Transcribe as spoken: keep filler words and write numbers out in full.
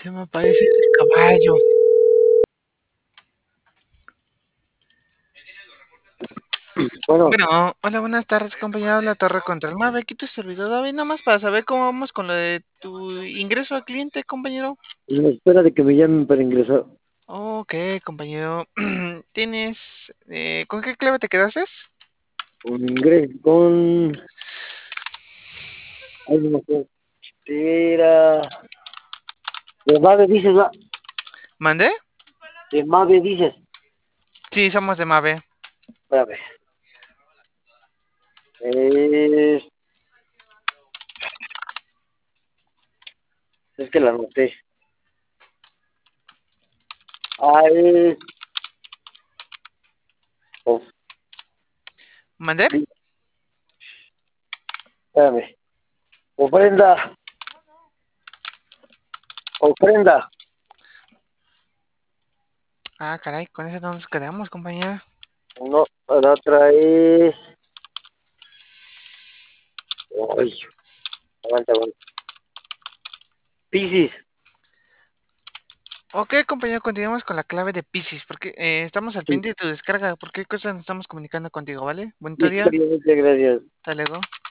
Se me aparece ese caballo. Bueno, Bueno, hola, buenas tardes, compañero. La Torre contra el Mave. Aquí tu servidor David, nada más para saber cómo vamos con lo de tu ingreso al cliente, compañero. en espera de que me llamen para ingresar. Ok, compañero. ¿Tienes... eh, ¿con qué clave te quedaste? Un ingreso con. Ay, no me acuerdo. Era. De Mave dices, va. ¿Mandé? De Mave dices. Sí, somos de Mave. Espérame. Es. Es que la anoté. Ah, es. Oh, ¿Mandé? sí, espérame. Ofrenda. Ofrenda. Ah, caray, con eso no nos quedamos, compañero. No, la otra es. Ay, aguanta, aguanta. Piscis. Ok, compañero, continuamos con la clave de Pisces, porque eh, estamos al Sí, pendiente de tu descarga. ¿Por qué cosa nos estamos comunicando contigo, vale? Bonito sí, día. muchas gracias. Hasta luego.